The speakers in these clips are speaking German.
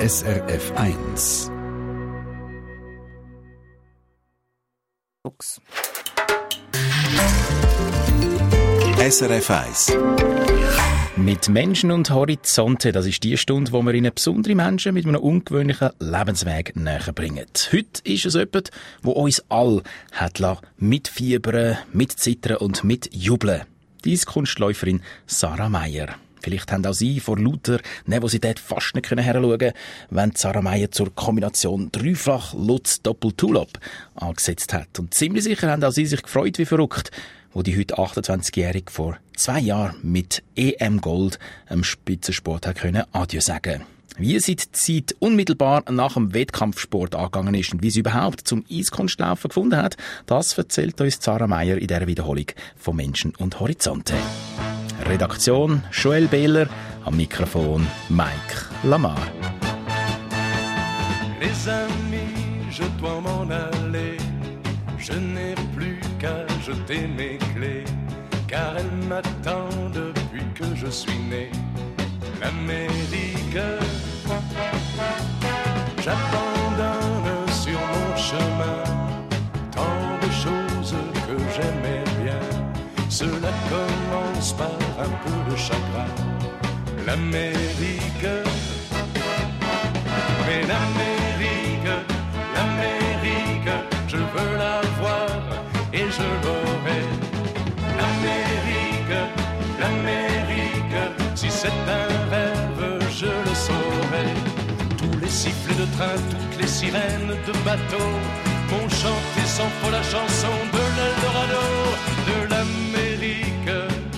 SRF 1. SRF 1. Mit Menschen und Horizonte, das ist die Stunde, wo wir Ihnen besondere Menschen mit einem ungewöhnlichen Lebensweg näher bringen. Heute ist es jemand, der uns alle hat mitfiebern, mitzittern und mitjubeln. Die Kunstläuferin Sarah Meier. Vielleicht haben auch Sie vor lauter Nervosität fast nicht heranschauen können, wenn Sarah Meier zur Kombination dreifach Lutz Doppel-Tulop angesetzt hat. Und ziemlich sicher haben auch Sie sich gefreut wie verrückt, wo die heute 28-Jährige vor 2 Jahren mit EM-Gold am Spitzensport Adieu sagen. Wie sie die Zeit unmittelbar nach dem Wettkampfsport angegangen ist und wie sie überhaupt zum Eiskunstlaufen gefunden hat, das erzählt uns Sarah Meier in dieser Wiederholung von Menschen und Horizonte. Redaktion Joël Behler, am Mikrofon Mike Lamar. Les amis, je dois m'en aller. Je n'ai plus qu'à jeter mes clés, car elle m'attend depuis que je suis né. L'Amérique, j'abandonne sur mon chemin tant de choses que j'aimais bien. Cela commence par un peu de chagrin. L'Amérique, mais l'Amérique, je veux la voir et je l'aurai. L'Amérique, si c'est un rêve, je le saurai. Tous les sifflets de train, toutes les sirènes de bateau m'ont chanté sans faux la chanson de l'Eldorado, de l'Amérique.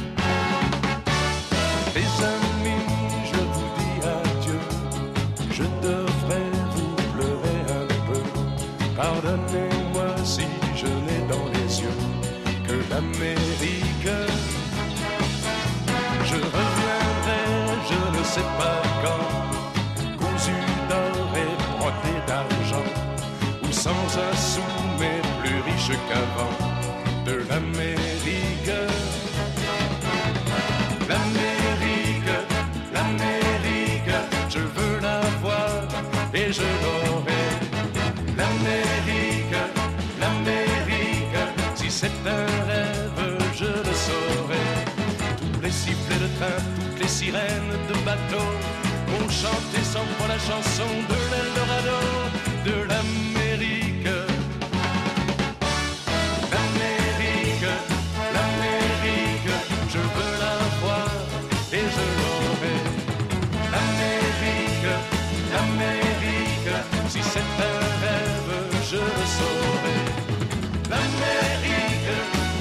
Les amis, je vous dis adieu. Je devrais vous pleurer un peu. Pardonnez-moi si je n'ai dans les yeux que l'Amérique. Je reviendrai, je ne sais pas quand, cousu d'or et brodé d'argent, ou sans un sou mais plus riche qu'avant, de l'Amérique. L'Amérique, je veux la voir et je l'aurai. L'Amérique, si c'est un rêve, je le saurai. Tous les sifflets de train, toutes les sirènes de bateau ont chanté sans foi la chanson de l'Eldorado, de l'Amérique. L'Amérique, je veux la voir et je l'aurai. L'Amérique, si c'est un rêve, je le saurai. L'Amérique,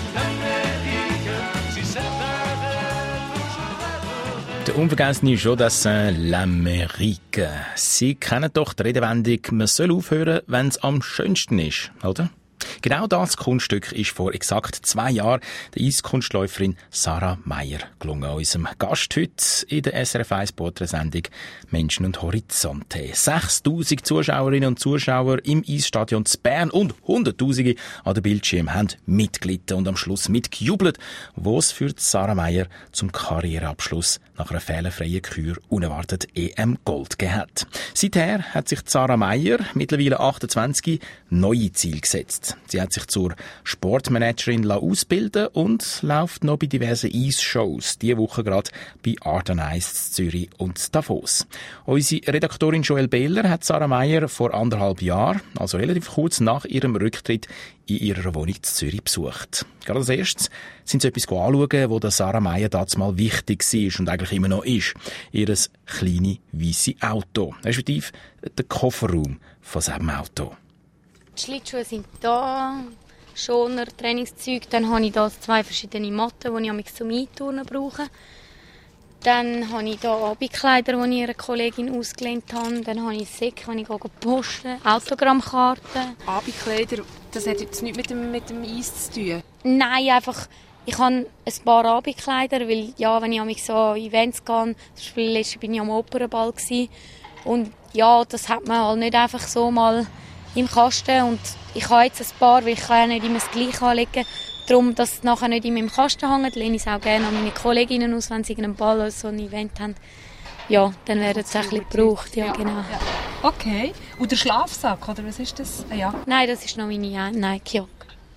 si c'est un rêve, je rêverai. Der unvergessene Jodassin L'Amérique. Sie kennen doch die Redewendung, man soll aufhören, wenn es am schönsten ist, oder? Genau das Kunststück ist vor exakt 2 Jahren der Eiskunstläuferin Sarah Meier gelungen. Unserem Gast heute in der SRF 1 Porträtsendung Menschen und Horizonte. 6'000 Zuschauerinnen und Zuschauer im Eisstadion zu Bern und Hunderttausende an den Bildschirmen haben mitgelitten und am Schluss mitgejubelt, wo es für Sarah Meier zum Karriereabschluss nach einer fehlerfreien Kür unerwartet EM-Gold gegeben hat. Seither hat sich Sarah Meier, mittlerweile 28, neue Ziele gesetzt. Sie hat sich zur Sportmanagerin ausbilden und läuft noch bei diversen Eisshows. Diese Woche gerade bei Art on Ice Zürich und Davos. Unsere Redaktorin Joël Behler hat Sarah Meier vor 1,5 Jahren, also relativ kurz nach ihrem Rücktritt, in ihrer Wohnung in Zürich besucht. Gerade als erstes sind sie etwas anschauen, wo der Sarah Meier damals mal wichtig war und eigentlich immer noch ist. Ihres kleine weisse Auto, respektive der Kofferraum von diesem Auto. Die Schlittschuhe sind da, Schoner, Trainingszeug. Dann habe ich hier 2 verschiedene Matten, die ich zum Einturnen brauche. Dann habe ich hier Abendkleider, die ich einer Kollegin ausgelehnt habe. Dann habe ich Säcke, die ich posten, Autogrammkarten. Abendkleider, das hat jetzt nichts mit dem Eis zu tun? Nein, einfach, ich habe ein paar Abendkleider, weil ja, wenn ich so an Events gehe, zum Beispiel letztes war ich am Opernball. Und ja, das hat man halt nicht einfach so mal im Kasten. Und ich habe jetzt ein paar, weil ich kann ja nicht immer das Gleiche anlegen. Darum, dass es nachher nicht in meinem Kasten hängt, lehne ich es auch gerne an meine Kolleginnen aus, wenn sie einen Ball oder so ein Event haben. ja, dann werden sie auch ein bisschen gebraucht. Ja, genau. Ja. Okay. Und der Schlafsack, oder was ist das? Ja. Nein, das ist noch meine Nike-Jacke.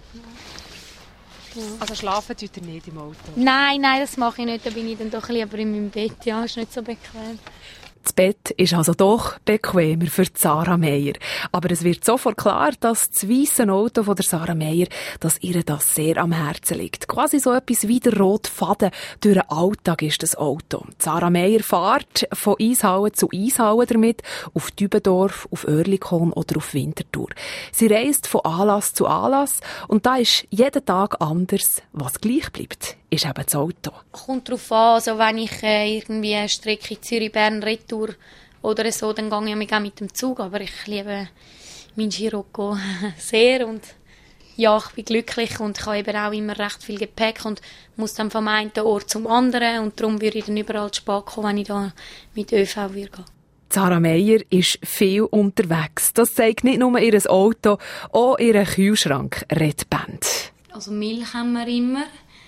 Also schlafen tut ihr nicht im Auto? Nein, das mache ich nicht. Da bin ich dann doch lieber in meinem Bett. Ja, ist nicht so bequem. Das Bett ist also doch bequemer für Sarah Meier. Aber es wird sofort klar, dass das weisse Auto von der Sarah Meier, dass ihr das sehr am Herzen liegt. Quasi so etwas wie der rote Faden durch den Alltag ist das Auto. Sarah Meier fährt von Eishauen zu Eishauen damit, auf Dübendorf, auf Oerlikon oder auf Winterthur. Sie reist von Anlass zu Anlass und da ist jeden Tag anders. Was gleich bleibt, ist eben das Auto. Kommt darauf an, also wenn ich irgendwie eine Strecke Zürich-Bern-Retour oder so, dann gehe ich mich auch mit dem Zug. Aber ich liebe meinen Scirocco sehr und ja, ich bin glücklich und ich habe eben auch immer recht viel Gepäck und muss dann vom einen Ort zum anderen und darum würde ich dann überall zu spät kommen, wenn ich da mit ÖV würde gehen. Sarah Meier ist viel unterwegs. Das zeigt nicht nur ihr Auto, auch ihr Kühlschrank redet Band. Also Milch haben wir immer.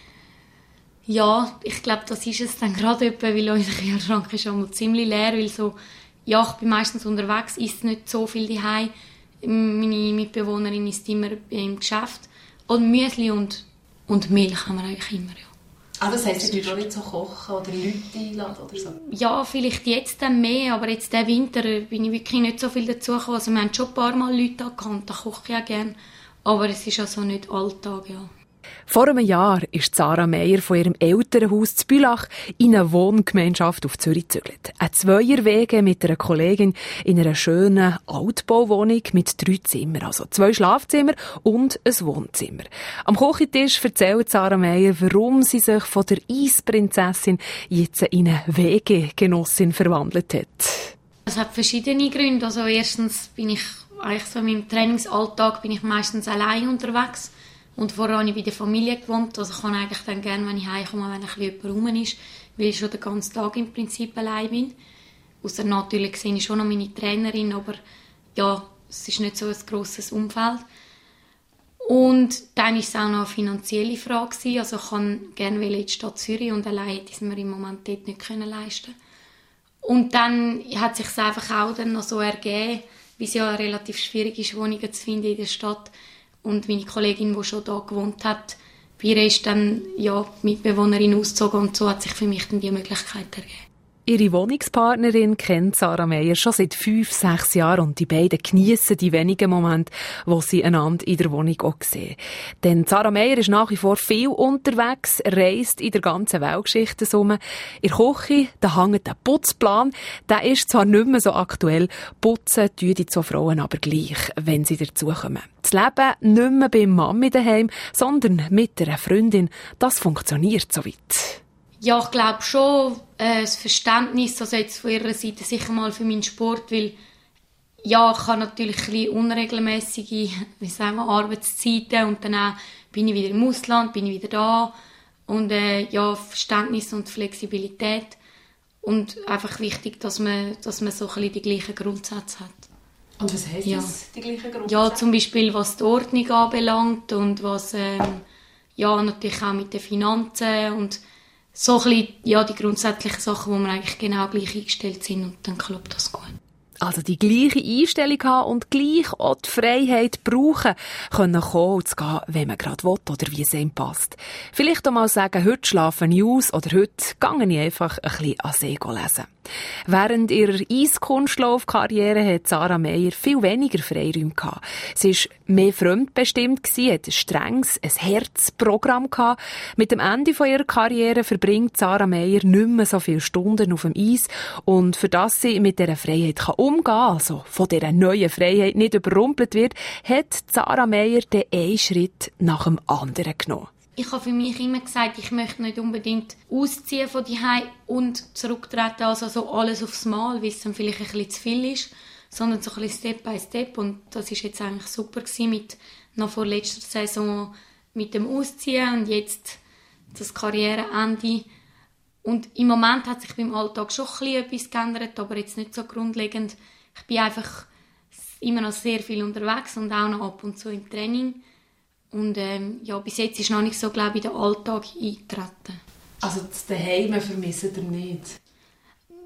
Ja, ich glaube, das ist es dann gerade etwa, weil unser Kühlschrank ist einmal ziemlich leer, weil so, ja, ich bin meistens unterwegs, isst nicht so viel daheim. Meine Mitbewohnerin isst immer im Geschäft. Und Müsli und Milch haben wir eigentlich immer, ja. Ah, das heisst, du auch nicht so kochen oder Leute einladen oder so? Ja, vielleicht jetzt dann mehr, aber jetzt diesen Winter bin ich wirklich nicht so viel dazu gekommen. Also wir haben schon ein paar Mal Leute angekannt, da koche ich auch gerne. Aber es ist also nicht Alltag, ja. Vor einem Jahr ist Sarah Meier von ihrem Elternhaus zu Bülach in eine Wohngemeinschaft auf Zürich gezügelt. Ein Zweierwege mit einer Kollegin in einer schönen Altbauwohnung mit 3 Zimmern, also 2 Schlafzimmer und ein Wohnzimmer. Am Küchentisch erzählt Sarah Meier, warum sie sich von der Eisprinzessin jetzt in eine Wegegenossin verwandelt hat. Es hat verschiedene Gründe. Also erstens bin ich eigentlich so in meinem Trainingsalltag bin ich meistens allein unterwegs. Und vorher habe ich bei der Familie gewohnt. Also ich kann eigentlich dann gerne, wenn ich heimkomme, wenn ein bisschen jemand rum ist, weil ich schon den ganzen Tag im Prinzip allein bin. Ausser natürlich sehe ich schon noch meine Trainerin, aber ja, es ist nicht so ein grosses Umfeld. Und dann war es auch noch eine finanzielle Frage. Also ich kann gerne in die Stadt Zürich und allein hätte ich es mir im Moment dort nicht leisten können. Und dann hat es sich einfach auch dann noch so ergeben, weil es ja relativ schwierig ist, Wohnungen zu finden in der Stadt. Und meine Kollegin, die schon hier gewohnt hat, bei ihr ist dann ja, die Mitbewohnerin ausgezogen und so hat sich für mich dann die Möglichkeit ergeben. Ihre Wohnungspartnerin kennt Sarah Meier schon seit 5-6 Jahren und die beiden geniessen die wenigen Momente, wo sie einander in der Wohnung auch sehen. Denn Sarah Meier ist nach wie vor viel unterwegs, reist in der ganzen Weltgeschichte rum. In der Küche, da hängt der Putzplan, der ist zwar nicht mehr so aktuell, putzen tun die 2 Frauen aber gleich, wenn sie dazukommen. Das Leben nicht mehr bei Mami daheim, sondern mit einer Freundin, das funktioniert so weit. Ja, ich glaube schon, das Verständnis, also jetzt von ihrer Seite sicher mal für meinen Sport, weil ja, ich habe natürlich ein bisschen unregelmäßige, wie sagen wir, Arbeitszeiten und dann auch bin ich wieder im Ausland, bin ich wieder da und ja, Verständnis und Flexibilität und einfach wichtig, dass man so ein bisschen die gleichen Grundsätze hat. Und was heisst das, die gleichen Grundsätze? Ja, zum Beispiel was die Ordnung anbelangt und was ja, natürlich auch mit den Finanzen und so ein bisschen, ja, die grundsätzlichen Sachen, wo wir eigentlich genau gleich eingestellt sind und dann klappt das gut. Also die gleiche Einstellung haben und gleich auch die Freiheit brauchen, können kommen und gehen, wenn man gerade will oder wie es ihm passt. Vielleicht auch mal sagen, heute schlafe ich aus oder heute gehe ich einfach ein bisschen an See lesen. Während ihrer Eiskunstlaufkarriere hat Sarah Meier viel weniger Freiräume gehabt. Sie war mehr fremdbestimmt, hat ein strenges, ein Herzprogramm gehabt. Mit dem Ende von ihrer Karriere verbringt Sarah Meier nicht mehr so viele Stunden auf dem Eis und für das sie mit dieser Freiheit umgehen kann, also von dieser neuen Freiheit nicht überrumpelt wird, hat Sarah Meier den einen Schritt nach dem anderen genommen. Ich habe für mich immer gesagt, ich möchte nicht unbedingt ausziehen von daheim und zurücktreten, also so alles aufs Mal, weil es dann vielleicht ein bisschen zu viel ist, sondern so ein bisschen Step by Step und das ist jetzt eigentlich super gewesen mit noch vor letzter Saison mit dem Ausziehen und jetzt das Karriereende. Und im Moment hat sich beim Alltag schon ein bisschen etwas geändert, aber jetzt nicht so grundlegend. Ich bin einfach immer noch sehr viel unterwegs und auch noch ab und zu im Training. Und ja, bis jetzt ist noch nicht so, glaube ich, der Alltag eingetreten. Also das Daheim vermissen ihr nicht?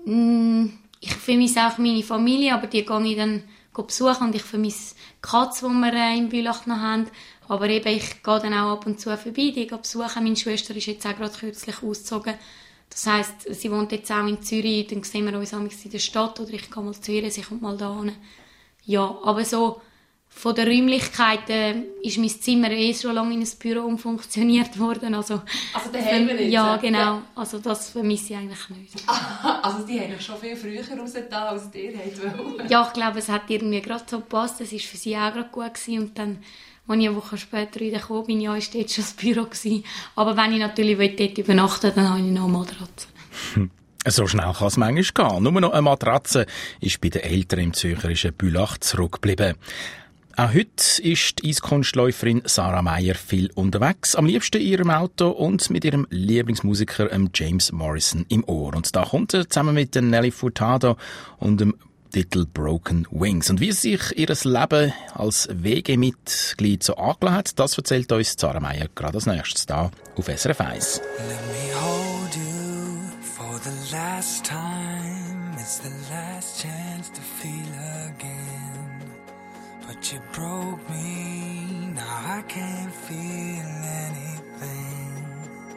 Ich vermisse auch meine Familie, aber die gehe ich dann besuchen. Und ich vermisse die Katze, die wir in Bülach noch haben. Aber eben, ich gehe dann auch ab und zu vorbei, die besuchen. Meine Schwester ist jetzt auch gerade kürzlich ausgezogen. Das heisst, sie wohnt jetzt auch in Zürich, dann sehen wir uns in der Stadt oder ich gehe mal zu ihr, sie kommt mal da hin. Ja, aber so von den Räumlichkeiten ist mein Zimmer schon lange in ein Büro umfunktioniert worden. Also daheim nicht? Ja, genau. Also das vermisse ich eigentlich nicht. Also die haben schon viel früher rausgetan, als ihr wollt. Ja, ich glaube, es hat irgendwie gerade so gepasst. Es war für sie auch gerade gut gewesen. Und dann, als ich eine Woche später wieder gekommen bin, war dort schon das Büro gewesen. Aber wenn ich natürlich dort übernachten will, dann habe ich noch eine Matratze. So schnell kann es manchmal gehen. Nur noch eine Matratze ist bei den Eltern im zürcherischen Bülach zurückgeblieben. Auch heute ist die Eiskunstläuferin Sarah Meier viel unterwegs. Am liebsten in ihrem Auto und mit ihrem Lieblingsmusiker James Morrison im Ohr. Und da kommt er zusammen mit Nelly Furtado und dem Titel Broken Wings. Und wie sich ihr Leben als WG-Mitglied so angelassen hat, das erzählt uns Sarah Meier gerade als nächstes da auf SRF 1. Let me hold you for the last time. It's the last chance to feel again. But you broke me, now I can't feel anything.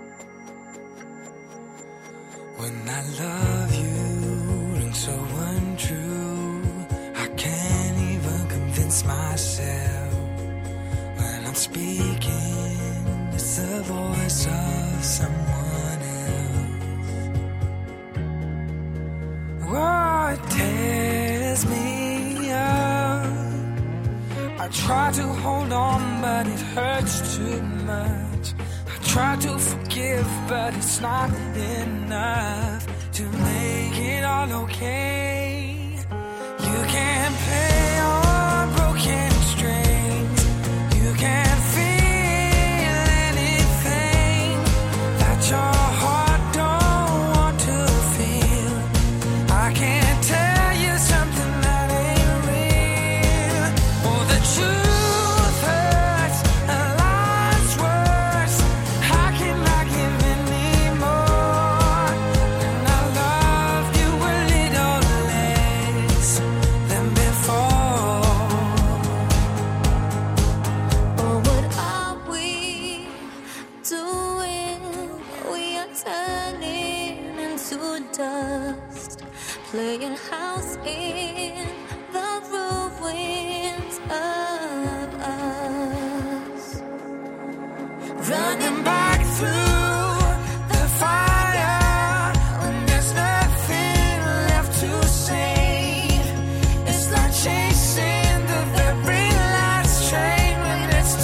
When I love you, and so untrue, I can't even convince myself. When I'm speaking, it's the voice of someone else. Oh, it tears me up. I try to hold on, but it hurts too much. I try to forgive, but it's not enough to make it all okay. You can't play on broken strings. You can't feel anything that your heart don't want to feel. I can't tell you something that ain't real. Oh, the truth hurts, and life's worse. How can I give anymore? And I love you a little less than before. Oh, what are we doing? We are turning into dust, playing house in the ruins of us. Running back through the fire when there's nothing left to say. It's like chasing the very last train when it's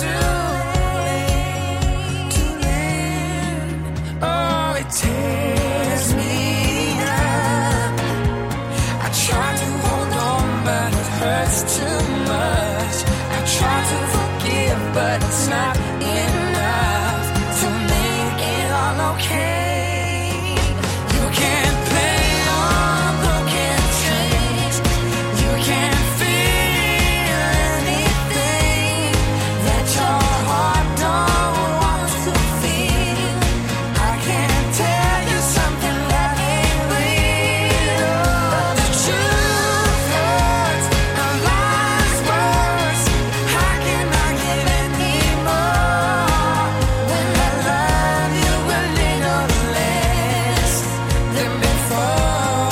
too late. Oh, it tears me up. I try to hold on, but it hurts too much. I try to forgive, but it's not enough to make it all okay. You can't play on broken strings. You can't feel anything that your heart don't want to feel. I can't tell you something that ain't real. But the truth hurts, and life's worse. How can I give anymore when I love you a little less than before?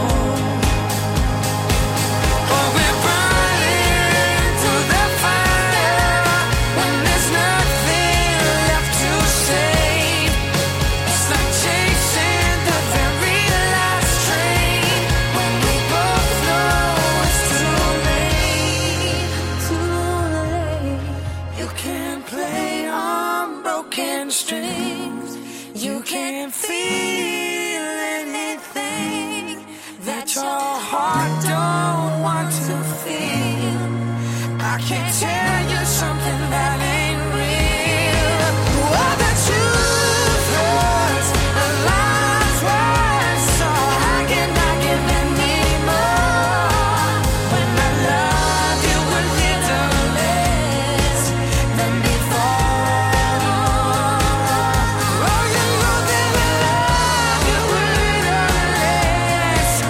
Oh, we're burning through the fire when there's nothing left to save. It's like chasing the very last train when we both know it's too late. You can't play on broken strings. You can't feel anything that your heart don't want to feel. I can't tell you something that ain't real. Oh, the truth hurts, and life's worse. So how can I give anymore when I love you a little less than before? Oh, you know that I love you a little less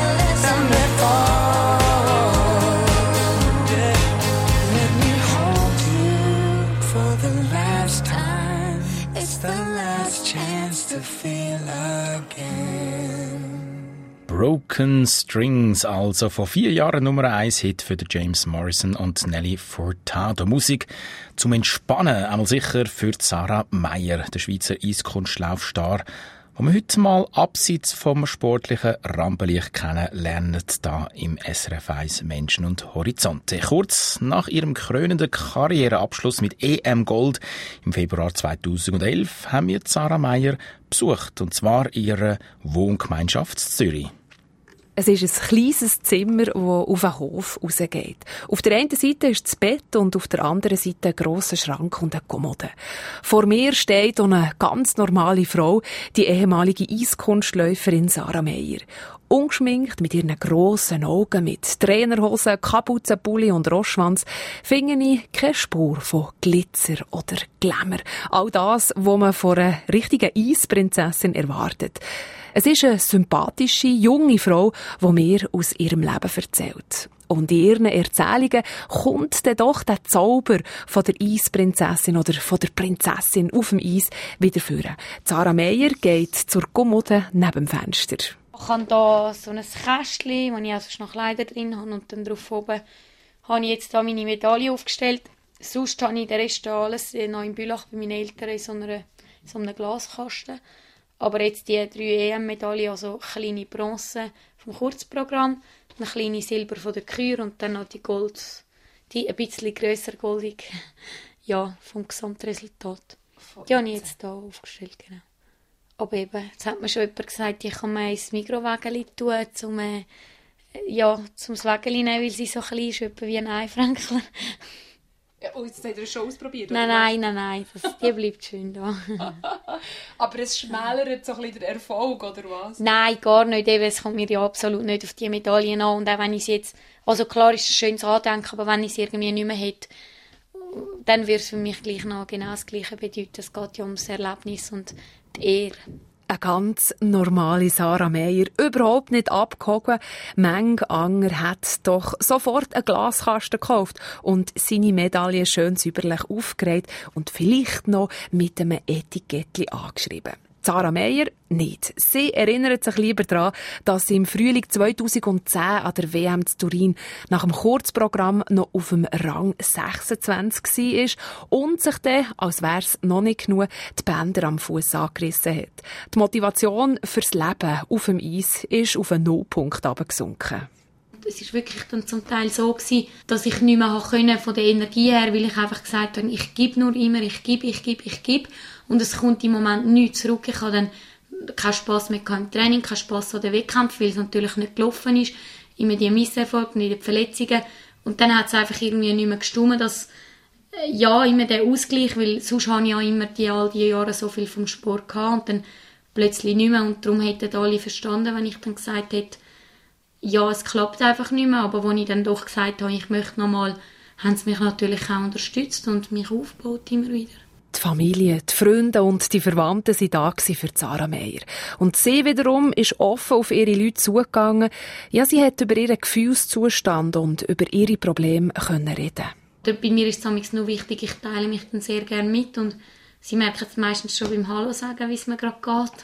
Broken Strings, also vor 4 Jahren Nummer 1 Hit für James Morrison und Nelly Furtado. Musik zum Entspannen, einmal sicher für Sarah Meier, der Schweizer Eiskunstlaufstar, wo wir heute mal abseits vom sportlichen Rampenlicht kennenlernen, da im SRF 1 Menschen und Horizonte. Kurz nach ihrem krönenden Karriereabschluss mit EM-Gold im Februar 2011 haben wir Sarah Meier besucht, und zwar in ihrer Wohngemeinschaft in Zürich. Es ist ein kleines Zimmer, das auf den Hof rausgeht. Auf der einen Seite ist das Bett und auf der anderen Seite ein grosser Schrank und eine Kommode. Vor mir steht eine ganz normale Frau, die ehemalige Eiskunstläuferin Sarah Meier. Ungeschminkt, mit ihren grossen Augen, mit Trainerhosen, Kapuze, Pulli und Rossschwanz, finde ich keine Spur von Glitzer oder Glamour. All das, was man von einer richtigen Eisprinzessin erwartet. Es ist eine sympathische, junge Frau, die mir aus ihrem Leben erzählt. Und in ihren Erzählungen kommt dann doch der Zauber von der Eisprinzessin oder von der Prinzessin auf dem Eis wieder führen. Sarah Meier geht zur Kommode neben dem Fenster. Ich habe hier so ein Kästchen, wo ich also noch Kleider drin habe, und dann drauf oben habe ich jetzt hier meine Medaille aufgestellt. Sonst habe ich den Rest alles noch in Bülach bei meinen Eltern in so einem Glaskasten. Aber jetzt die 3 EM-Medaillen, also kleine Bronze vom Kurzprogramm, eine kleine Silber von der Kür und dann noch die Gold, die ein bisschen grösser goldig, ja, vom Gesamtresultat. Die habe ich jetzt hier aufgestellt, genau. Aber eben, jetzt hat mir schon jemand gesagt, ich kann mir ein Mikrowägeli tun, zum das Wägeli nehmen, weil sie so klein ist, etwa wie ein Einfränkler. Ja, und jetzt habt ihr das schon ausprobiert? Nein, die bleibt schön da. Aber es schmälert so ein bisschen den Erfolg, oder was? Nein, gar nicht. Eben, es kommt mir ja absolut nicht auf die Medaillen an. Und auch wenn ich sie jetzt, also klar ist es ein schönes Andenken, aber wenn ich sie irgendwie nicht mehr hätte, dann würde es für mich gleich noch genau das Gleiche bedeuten. Es geht ja ums Erlebnis und die Ehre. Eine ganz normale Sarah Meier, überhaupt nicht abgehoben. Manch ander hat doch sofort einen Glaskasten gekauft und seine Medaille schön säuberlich aufgereiht und vielleicht noch mit einem Etikettchen angeschrieben. Sarah Meier nicht. Sie erinnert sich lieber daran, dass sie im Frühling 2010 an der WM zu Turin nach dem Kurzprogramm noch auf dem Rang 26 war und sich dann, als wäre es noch nicht genug, die Bänder am Fuß angerissen hat. Die Motivation fürs Leben auf dem Eis ist auf einen Nullpunkt runtergesunken. Es war wirklich dann zum Teil so gewesen, dass ich nicht mehr konnte von der Energie her, weil ich einfach gesagt habe, ich gebe nur immer, ich gebe. Und es kommt im Moment nichts zurück. Ich habe dann keinen Spass mehr im Training, keinen Spass an den Wettkämpfen, weil es natürlich nicht gelaufen ist. Immer die Misserfolge, nicht die Verletzungen. Und dann hat es einfach irgendwie nicht mehr gestimmt, dass immer der Ausgleich, weil sonst habe ich ja immer all die Jahre so viel vom Sport gehabt und dann plötzlich nicht mehr. Und darum hätten alle verstanden, wenn ich dann gesagt hätte, ja, es klappt einfach nicht mehr, aber als ich dann doch gesagt habe, ich möchte noch mal, haben sie mich natürlich auch unterstützt und mich aufgebaut immer wieder. Die Familie, die Freunde und die Verwandten waren da für Sarah Meier. Und sie wiederum ist offen auf ihre Leute zugegangen. Ja, sie hat über ihren Gefühlszustand und über ihre Probleme reden. Bei mir ist es nur wichtig, ich teile mich dann sehr gerne mit und sie merken es meistens schon beim Hallo sagen, wie es mir gerade geht.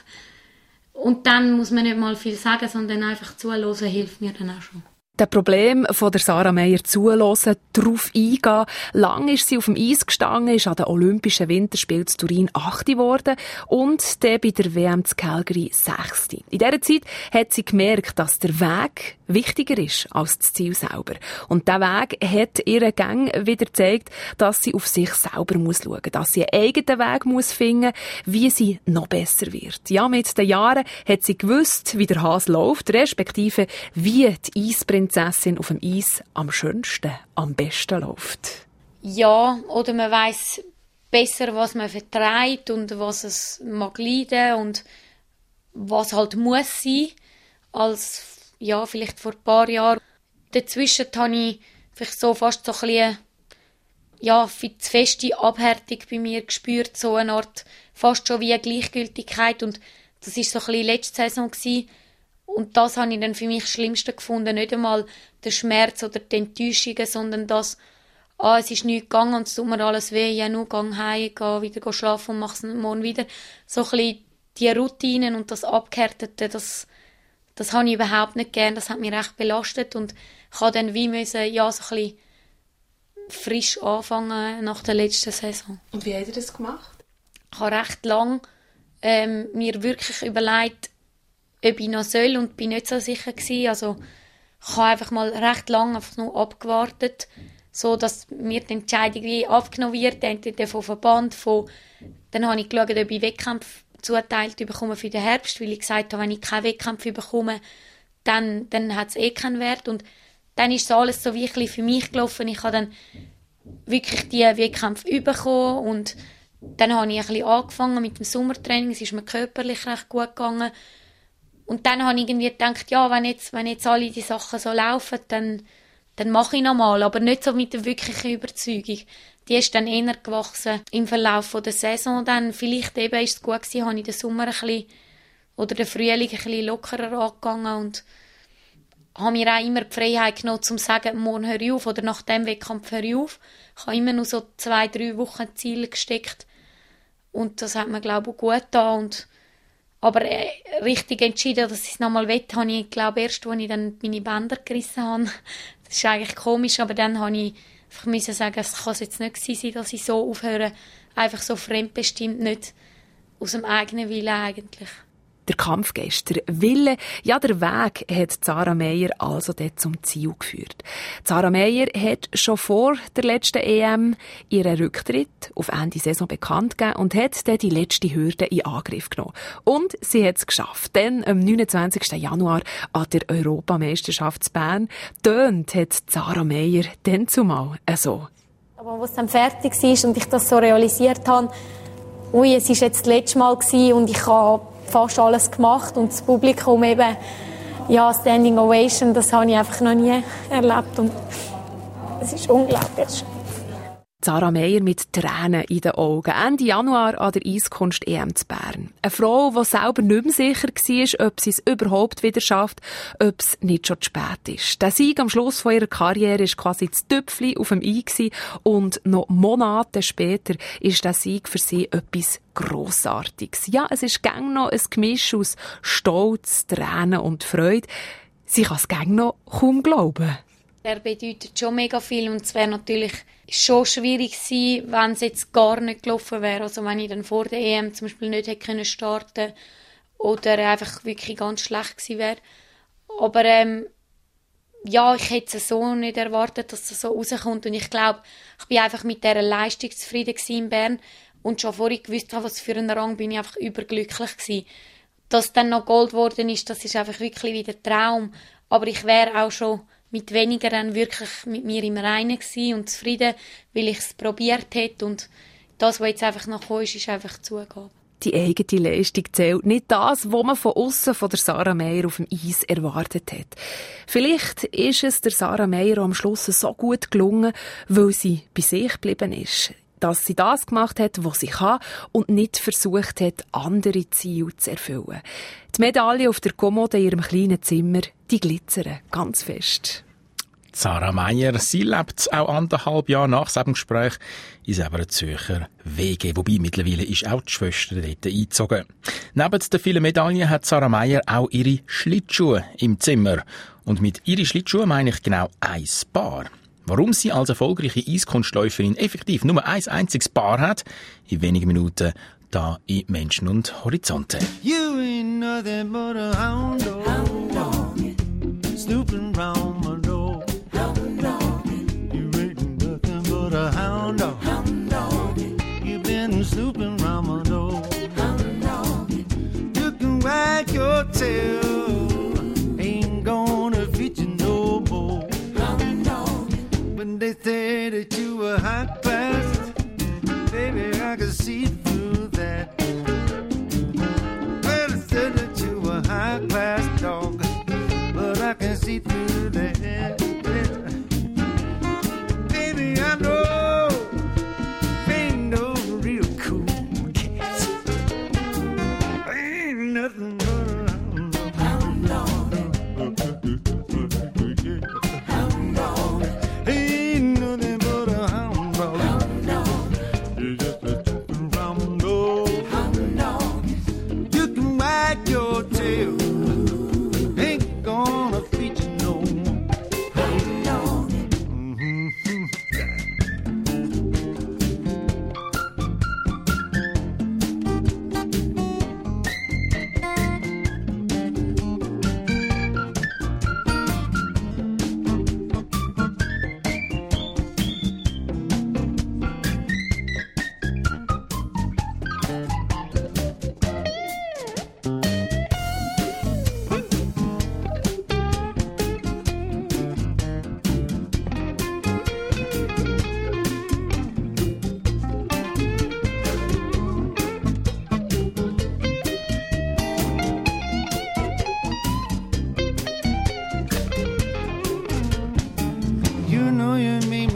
Und dann muss man nicht mal viel sagen, sondern einfach zuhören, hilft mir dann auch schon. Das Problem von der Sarah Meier zuhören, darauf eingehen. Lang ist sie auf dem Eis gestanden, ist an den Olympischen Winterspielen zu Turin 8. geworden und dann bei der WM zu Calgary 6. In dieser Zeit hat sie gemerkt, dass der Weg wichtiger ist als das Ziel selber. Und dieser Weg hat ihr Gang wieder gezeigt, dass sie auf sich selber schauen muss, dass sie einen eigenen Weg muss finden, wie sie noch besser wird. Ja, mit den Jahren hat sie gewusst, wie der Hase läuft, respektive wie die Eisprinzessin auf dem Eis am schönsten, am besten läuft. Ja, oder man weiss besser, was man vertreibt und was es mag leiden und was halt muss sein, als vielleicht vor ein paar Jahren. Dazwischen habe ich vielleicht so fast so ein bisschen, zu feste Abhärtung bei mir gespürt, so eine Art, fast schon wie eine Gleichgültigkeit und das war so ein bisschen letzte Saison gewesen. Und das habe ich dann für mich das Schlimmste gefunden, nicht einmal der Schmerz oder die Enttäuschung, sondern das, es ist nichts gegangen und es tut mir alles weh, ja nur gang heim, geh wieder schlafen und mach es morgen wieder. So ein bisschen die Routinen und das Abgehärtete, das das habe ich überhaupt nicht gern, das hat mich recht belastet und ich habe dann wie müssen, ja, so ein bisschen frisch anfangen nach der letzten Saison. Und wie hat er das gemacht? Ich habe recht lange mir wirklich überlegt, ob ich noch soll und bin nicht so sicher gewesen. Also ich habe einfach mal recht lange einfach nur abgewartet, so dass mir die Entscheidung wie abgenommen wird, entweder vom Verband, dann habe ich geschaut, ob ich Wettkämpfe zuteilt bekomme für den Herbst, weil ich gesagt habe, wenn ich keinen Wettkampf bekomme, dann hat es keinen Wert. Und dann ist so alles so wie ein bisschen für mich gelaufen. Ich habe dann wirklich die Wettkämpfe bekommen und dann habe ich ein bisschen angefangen mit dem Sommertraining. Es ist mir körperlich recht gut gegangen. Und dann habe ich irgendwie gedacht, ja, wenn jetzt alle die Sachen so laufen, dann mache ich nochmal, aber nicht so mit der wirklichen Überzeugung. Die ist dann eher gewachsen im Verlauf der Saison. Dann vielleicht eben ist es gut gewesen, habe ich den Sommer ein bisschen, oder den Frühling ein bisschen lockerer angegangen und habe mir auch immer die Freiheit genommen, um zu sagen, morgen höre ich auf oder nach dem Wettkampf höre ich auf. Ich habe immer nur so 2-3 Wochen Ziele gesteckt und das hat mir, glaube ich, auch gut getan. Aber richtig entschieden, dass ich es nochmal will, habe ich, glaube erst, als ich dann meine Bänder gerissen habe. Das ist eigentlich komisch, aber dann habe ich einfach sagen, es kann jetzt nicht sein, dass ich so aufhöre, einfach so fremdbestimmt, nicht aus dem eigenen Willen eigentlich. Der Kampfgeist, der Wille, ja der Weg hat Zara Meyer also dort zum Ziel geführt. Zara Meyer hat schon vor der letzten EM ihren Rücktritt auf Ende Saison bekannt gegeben und hat dann die letzte Hürde in Angriff genommen. Und sie hat es geschafft. Denn am 29. Januar an der Europameisterschaft in Bern tönt hat Zara Meyer dann zumal so. Aber als es dann fertig war und ich das so realisiert habe, ui, es war jetzt das letzte Mal und ich habe fast alles gemacht und das Publikum eben, ja, Standing Ovation, das habe ich einfach noch nie erlebt und es ist unglaublich. Zara Meyer mit Tränen in den Augen. Ende Januar an der Eiskunst-EM zu Bern. Eine Frau, die selber nicht mehr sicher war, ob sie es überhaupt wieder schafft, ob es nicht schon zu spät ist. Der Sieg am Schluss von ihrer Karriere war quasi das Tüpfchen auf dem I und noch Monate später ist der Sieg für sie etwas Grossartiges. Ja, es ist gäng noch ein Gemisch aus Stolz, Tränen und Freude. Sie kann es gäng noch kaum glauben. Er bedeutet schon mega viel und es wäre natürlich schon schwierig gewesen, wenn es jetzt gar nicht gelaufen wäre. Also wenn ich dann vor der EM zum Beispiel nicht hätte starten können oder einfach wirklich ganz schlecht gewesen wäre. Aber ja, ich hätte es so nicht erwartet, dass es so rauskommt und ich glaube, ich bin einfach mit dieser Leistung zufrieden gewesen in Bern und schon vorher gewusst habe, was für einen Rang, bin ich einfach überglücklich gewesen. Dass dann noch Gold geworden ist, das ist einfach wirklich wieder Traum. Aber ich wäre auch schon mit weniger dann wirklich mit mir im Reinen gewesen und zufrieden, weil ich es probiert hätte und das, was jetzt einfach noch gekommen ist einfach Zugabe. Die eigene Leistung zählt, nicht das, was man von aussen von der Sarah Meyer auf dem Eis erwartet hat. Vielleicht ist es der Sarah Meyer am Schluss so gut gelungen, weil sie bei sich geblieben ist. Dass sie das gemacht hat, was sie kann und nicht versucht hat, andere Ziele zu erfüllen. Die Medaille auf der Kommode in ihrem kleinen Zimmer, die glitzern ganz fest. Zara Meyer, sie lebt auch 1,5 Jahre nach diesem Gespräch in einer Zürcher WG, wobei mittlerweile ist auch die Schwester dort eingezogen. Neben den vielen Medaillen hat Zara Meyer auch ihre Schlittschuhe im Zimmer. Und mit ihren Schlittschuhen meine ich genau ein Paar. Warum sie als erfolgreiche Eiskunstläuferin effektiv nur ein einziges Paar hat, in wenigen Minuten da in Menschen und Horizonte. You ain't nothing but a hound dog, snooping round my door. You ain't nothing but a hound dog, you've been snooping round my door. You can wag your tail, ain't gonna fit you no more. When they say that you were high class, baby, I can see through that. Well, they said that you were high class dog, but I can see through that. Baby, I know ain't no real cool cat. Ain't nothing but a hound dog. Hound dog. Ain't nothing but a hound dog. You're just a jumping around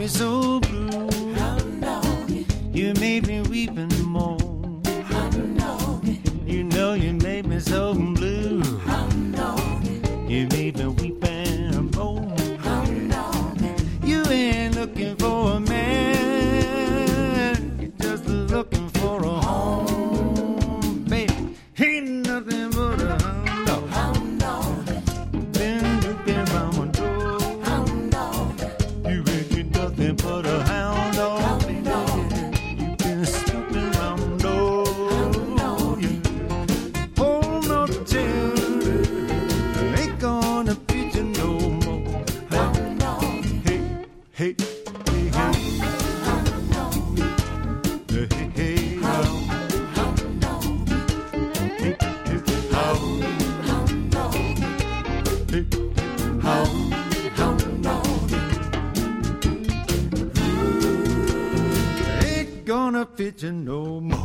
so blue. You made me weep and moan. You know you made me so blue. You made me weep and moan. You ain't looking for a man, you're just looking for a home, baby. Ain't nothing but a hound dog. Been looking round my door. You ain't nothing but a hound dog, baby. You've been snooping round my door. Oh, no, tell I ain't gonna beat you no more. Hey, hey, hey, hey. Hey, hey, hey, ain't gonna fit you no more.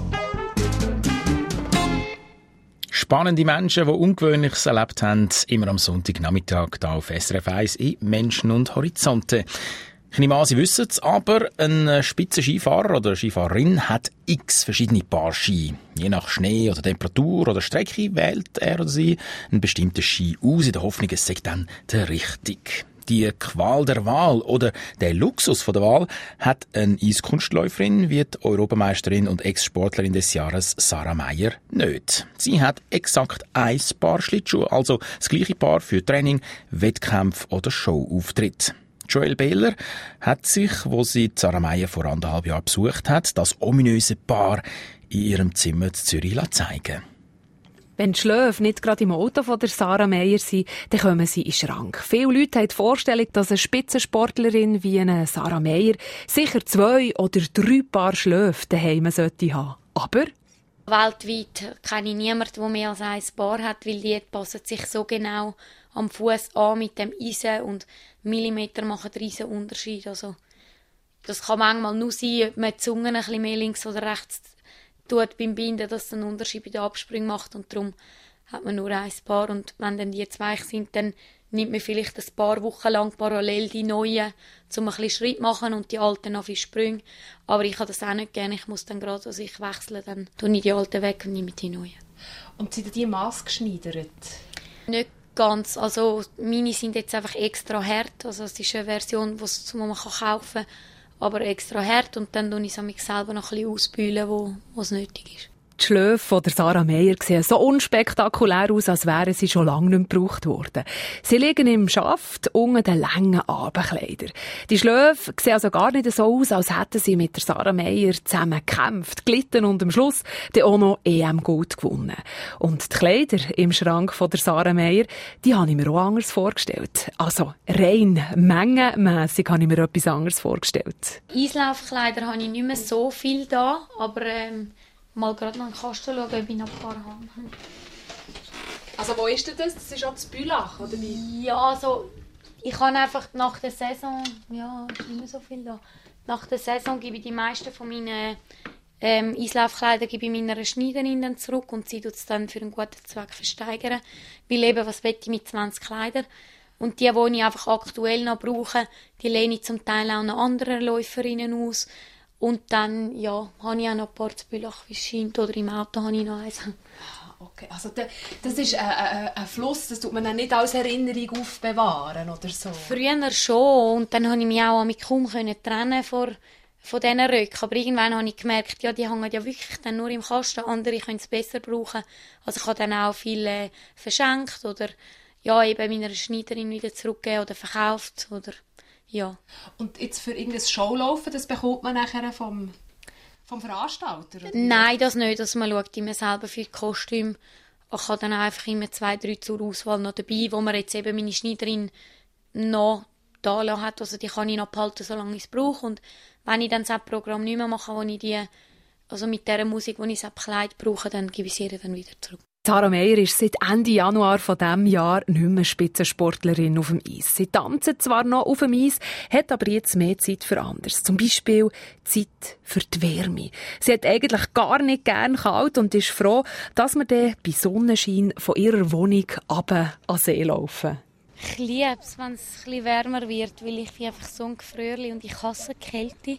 Spannende Menschen, die Ungewöhnliches erlebt haben, immer am Sonntagnachmittag hier auf SRF 1 in Menschen und Horizonte. Ich nehme an, Sie wissen es, aber ein Spitzenskifahrer oder Skifahrerin hat x verschiedene Paar Ski. Je nach Schnee oder Temperatur oder Strecke wählt er oder sie einen bestimmten Ski aus, in der Hoffnung, es sei dann der richtige. Die Qual der Wahl oder der Luxus von der Wahl hat eine Eiskunstläuferin wie die Europameisterin und Ex-Sportlerin des Jahres Sarah Meier nicht. Sie hat exakt ein Paar Schlittschuhe, also das gleiche Paar für Training, Wettkämpfe oder Showauftritte. Joelle Behler hat sich, wo sie Sarah Meier vor 1,5 Jahren besucht hat, das ominöse Paar in ihrem Zimmer in Zürich zeigen. Wenn die Schläfe nicht gerade im Auto von der Sarah Meier sind, dann kommen sie in den Schrank. Viele Leute haben die Vorstellung, dass eine Spitzensportlerin wie eine Sarah Meier sicher 2 oder 3 Paar Schläfe daheim sollte haben. Aber Weltweit kenne ich niemanden, der mehr als ein Paar hat, weil die passen sich so genau am Fuß an mit dem Eisen und Millimeter machen einen riesen Unterschied. Also, das kann manchmal nur sein, ob man die Zunge ein bisschen mehr links oder rechts tut beim Binden, dass es einen Unterschied bei den Absprüngen macht und darum hat man nur ein Paar und wenn dann die 2 sind, dann nimmt man vielleicht ein paar Wochen lang parallel die neuen, um ein bisschen Schritt machen und die alten auf die Sprünge. Aber ich habe das auch nicht gerne, ich muss dann gerade, als ich wechsle, dann tue ich die alten weg und nehme die neuen. Und sind die maßgeschneidert? Nicht ganz, also meine sind jetzt einfach extra hart, also es ist eine Version, die man kaufen kann, aber extra hart und dann tue ich es mich selber noch ein bisschen ausbühlen, wo es nötig ist. die Schläfe von der Sarah Meier sehen so unspektakulär aus, als wären sie schon lange nicht mehr gebraucht worden. Sie liegen im Schaft unter den langen Abendkleidern. Die Schläfe sehen also gar nicht so aus, als hätten sie mit der Sarah Meier zusammen gekämpft, gelitten und am Schluss dann auch noch EM-Gold gewonnen. Und die Kleider im Schrank von der Sarah Meier, die habe ich mir auch anders vorgestellt. Also rein mengenmässig habe ich mir etwas anderes vorgestellt. Eislaufkleider habe ich nicht mehr so viel da, aber mal gerade noch in den Kasten schauen, ob ich noch ein paar habe. Also wo ist denn das? Das ist auch das Bülach, oder wie? Ja, also ich kann einfach nach der Saison, ja, ist nicht mehr so viel da. Nach der Saison gebe ich die meisten von meinen Eislaufkleider gebe ich meiner Schneiderin dann zurück und sie tut es dann für einen guten Zweck versteigern. Weil eben, was will ich mit 20 Kleidern? Und die ich einfach aktuell noch brauche, die lehne ich zum Teil auch noch anderen Läuferinnen aus. Und dann, ja, habe ich auch noch ein paar zu Bülach, wie es scheint, oder im Auto habe ich noch eins. Okay, also das ist ein Fluss, das tut man dann nicht als Erinnerung aufbewahren oder so? Früher schon, und dann konnte ich mich auch kaum trennen von diesen Röcken. Aber irgendwann habe ich gemerkt, ja, die hängen ja wirklich dann nur im Kasten, andere können es besser brauchen. Also ich habe dann auch viel verschenkt oder ja, eben meiner Schneiderin wieder zurückgegeben oder verkauft oder ja. Und jetzt für irgendein Showlaufen, das bekommt man nachher vom Veranstalter? Oder? Nein, das nicht. Also man schaut immer selber für die Kostüme. Ich habe dann einfach immer 2, 3 zur Auswahl noch dabei, wo man jetzt eben meine Schneiderin noch da hat. Also die kann ich noch behalten, solange ich es brauche. Und wenn ich dann das Programm nicht mehr mache, wo ich die, also mit der Musik, die ich das Kleid brauche, dann gebe ich sie ihr dann wieder zurück. Sarah Meier ist seit Ende Januar von diesem Jahr nicht mehr Spitzensportlerin auf dem Eis. Sie tanzt zwar noch auf dem Eis, hat aber jetzt mehr Zeit für anderes. Zum Beispiel Zeit für die Wärme. Sie hat eigentlich gar nicht gern kalt und ist froh, dass wir dann bei Sonnenschein von ihrer Wohnung runter an See laufen. Ich liebe es, wenn es ein bisschen wärmer wird, weil ich bin einfach so ein Gefrierli und ich hasse die Kälte.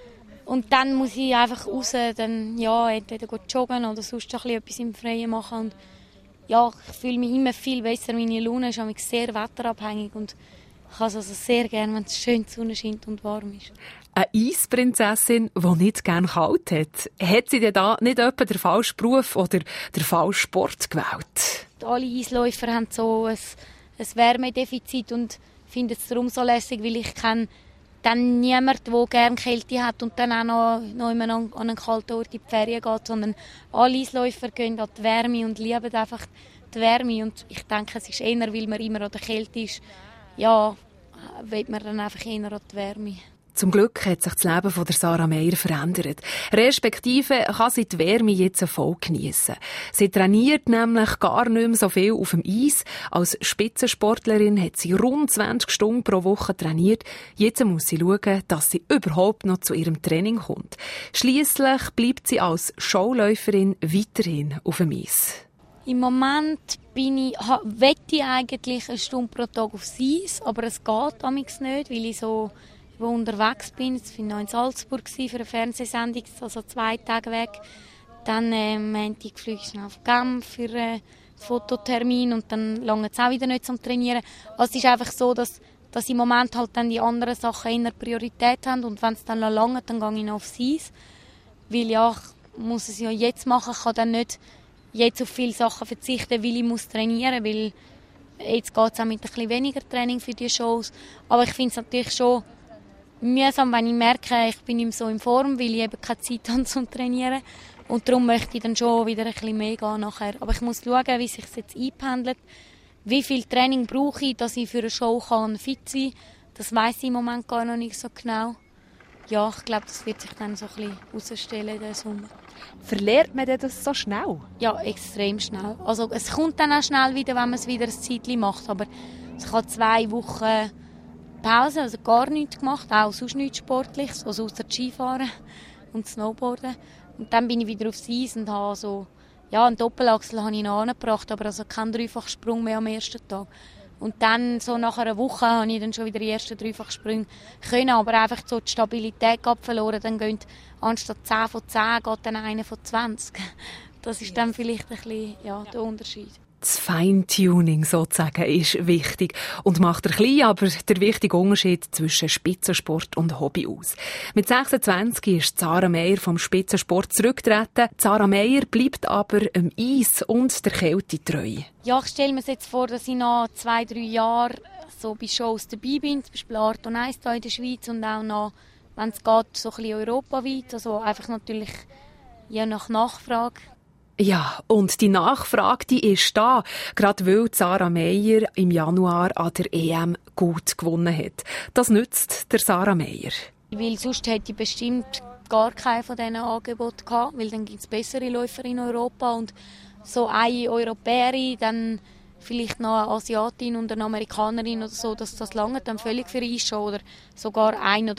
Und dann muss ich einfach raus, dann, ja, entweder joggen oder sonst ein bisschen etwas im Freien machen. Und ja, ich fühle mich immer viel besser. Meine Laune ist sehr wetterabhängig und ich habe es also sehr gerne, wenn es schön die Sonne scheint und warm ist. Eine Eisprinzessin, die nicht gerne kalt hat. Hat sie denn da nicht etwa den falschen Beruf oder den falschen Sport gewählt? Alle Eisläufer haben so ein Wärmedefizit und finden es darum so lässig, weil ich kenne dann niemand, der gerne Kälte hat und dann auch noch immer an einen kalten Ort in die Ferien geht, sondern alle Eisläufer gehen an die Wärme und lieben einfach die Wärme. Und ich denke, es ist eher, weil man immer an der Kälte ist, ja, will man dann einfach eher an die Wärme. Zum Glück hat sich das Leben von der Sarah Meier verändert. Respektive kann sie die Wärme jetzt voll geniessen. Sie trainiert nämlich gar nicht mehr so viel auf dem Eis. Als Spitzensportlerin hat sie rund 20 Stunden pro Woche trainiert. Jetzt muss sie schauen, dass sie überhaupt noch zu ihrem Training kommt. Schliesslich bleibt sie als Showläuferin weiterhin auf dem Eis. Im Moment wette ich eigentlich eine Stunde pro Tag aufs Eis, aber es geht amigs nicht, weil ich so unterwegs bin. Ich war noch in Salzburg für eine Fernsehsendung, also 2 Tage weg. Dann Montag fliege ich auf Genf für einen Fototermin und dann lange es auch wieder nicht zum Trainieren. Also es ist einfach so, dass im Moment halt dann die anderen Sachen eher Priorität haben und wenn es dann noch lange, dann gehe ich noch aufs Eis. Weil ja, ich muss es ja jetzt machen, ich kann dann nicht jetzt auf viele Sachen verzichten, weil ich muss trainieren, weil jetzt geht es auch mit ein bisschen weniger Training für die Shows. Aber ich finde es natürlich schon mühsam, wenn ich merke, ich bin nicht so in Form, weil ich eben keine Zeit habe zum Trainieren. Und darum möchte ich dann schon wieder ein bisschen mehr gehen nachher. Aber ich muss schauen, wie sich jetzt einpendelt. Wie viel Training brauche ich, dass ich für eine Show fit sein kann. Das weiss ich im Moment gar noch nicht so genau. Ja, ich glaube, das wird sich dann so ein bisschen herausstellen in diesem Sommer. Verlernt man das so schnell? Ja, extrem schnell. Also es kommt dann auch schnell wieder, wenn man es wieder ein Zeitchen macht. Aber ich habe 2 Wochen Pause, also gar nichts gemacht, auch sonst nichts Sportliches, also ausser Skifahren und Snowboarden. Und dann bin ich wieder aufs Eis und habe so, ja, einen Doppelachsel habe ich noch angebracht, aber also keinen Dreifachsprung mehr am ersten Tag. Und dann, so nach einer Woche, habe ich dann schon wieder die ersten Dreifachsprünge können, aber einfach so die Stabilität verloren. Dann gehen anstatt 10 von 10, geht dann einer von 20. Das ist dann vielleicht ein bisschen, ja, der Unterschied. Das Feintuning sozusagen ist wichtig und macht klein, aber der wichtige Unterschied zwischen Spitzensport und Hobby aus. Mit 26 ist Sarah Meier vom Spitzensport zurückgetreten. Sarah Meier bleibt aber am Eis und der Kälte treu. Ja, ich stelle mir jetzt vor, dass ich nach 2-3 Jahren so bei Shows dabei bin, zum Beispiel Art und Eis hier in der Schweiz und auch noch, wenn es geht, so ein bisschen europaweit, also einfach natürlich je nach Nachfrage. Ja, und die Nachfrage, die ist da, gerade weil Sarah Meier im Januar an der EM gut gewonnen hat. Das nützt der Sarah Meier. Weil sonst hätte ich bestimmt gar keinen von diesen Angeboten gehabt, weil dann gibt es bessere Läufer in Europa und so eine Europäerin, dann vielleicht noch eine Asiatin und eine Amerikanerin oder so, dass das lange dann völlig für uns schon oder sogar eine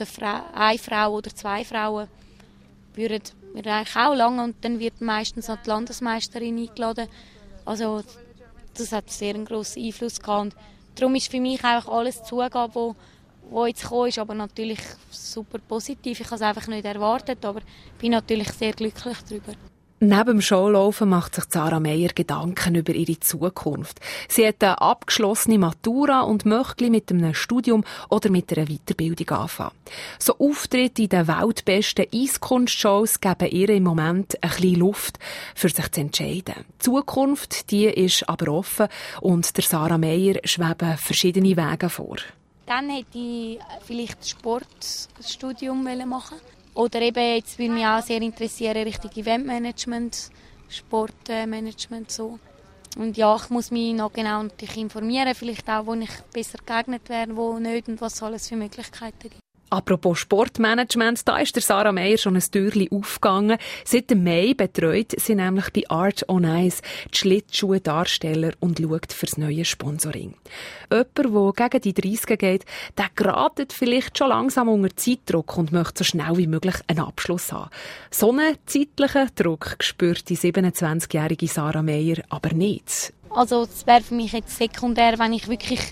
Frau oder 2 Frauen würden eigentlich auch lange und dann wird meistens auch die Landesmeisterin eingeladen. Also das hat sehr einen grossen Einfluss gehabt. Und darum ist für mich einfach alles Zugabe, wo jetzt gekommen ist, aber natürlich super positiv. Ich habe es einfach nicht erwartet, aber bin natürlich sehr glücklich darüber. Neben dem Showlaufen macht sich Sarah Meier Gedanken über ihre Zukunft. Sie hat eine abgeschlossene Matura und möchte mit einem Studium oder mit einer Weiterbildung anfangen. So Auftritte in den weltbesten Eiskunstshows geben ihr im Moment ein bisschen Luft, für sich zu entscheiden. Die Zukunft, die ist aber offen und der Sarah Meier schweben verschiedene Wege vor. Dann hätte ich vielleicht ein Sportstudium machen. Oder eben, jetzt würde mich auch sehr interessieren, Richtung Eventmanagement, Sportmanagement, so. Und ja, ich muss mich noch genau natürlich informieren, vielleicht auch, wo ich besser geeignet wäre, wo nicht und was es alles für Möglichkeiten gibt. Apropos Sportmanagement, da ist der Sarah Meier schon ein Türchen aufgegangen. Seit dem Mai betreut sie nämlich bei Art on Ice die Schlittschuhdarsteller und schaut fürs neue Sponsoring. Jemand, der gegen die 30 geht, der geratet vielleicht schon langsam unter Zeitdruck und möchte so schnell wie möglich einen Abschluss haben. So einen zeitlichen Druck spürt die 27-jährige Sarah Meier aber nicht. Also es wäre für mich jetzt sekundär, wenn ich wirklich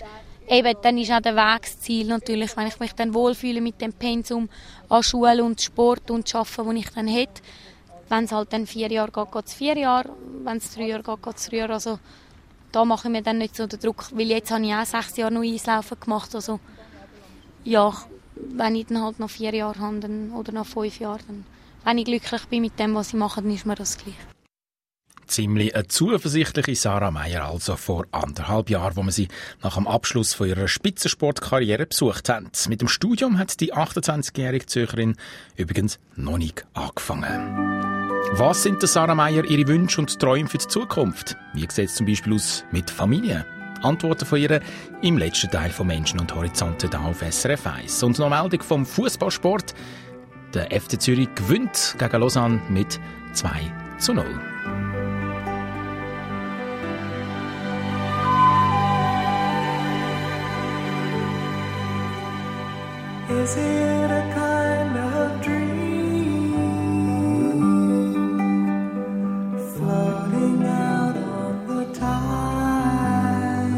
eben, dann ist auch der Weg das Ziel natürlich, wenn ich mich dann wohlfühle mit dem Pensum an Schule und Sport und Arbeiten, das ich dann hätte. Wenn es halt dann 4 Jahre geht, geht es 4 Jahre. Wenn es 3 Jahre geht, geht es 3 Jahre. Also, da mache ich mir dann nicht so den Druck, weil jetzt habe ich auch 6 Jahre noch Eislaufen gemacht. Also, ja, wenn ich dann halt noch 4 Jahre habe oder noch 5 Jahre, dann, wenn ich glücklich bin mit dem, was ich mache, dann ist mir das gleich. Ziemlich eine zuversichtliche Sarah Meier also vor 1,5 Jahren, wo wir sie nach dem Abschluss von ihrer Spitzensportkarriere besucht haben. Mit dem Studium hat die 28-jährige Zürcherin übrigens noch nicht angefangen. Was sind der Sarah Meier ihre Wünsche und Träume für die Zukunft? Wie sieht es zum Beispiel aus mit Familie? Antworten von ihr im letzten Teil von «Menschen und Horizonte» hier auf SRF 1. Und noch Meldung vom Fußballsport. Der FC Zürich gewinnt gegen Lausanne mit 2:0. Is it a kind of dream floating out on the tide,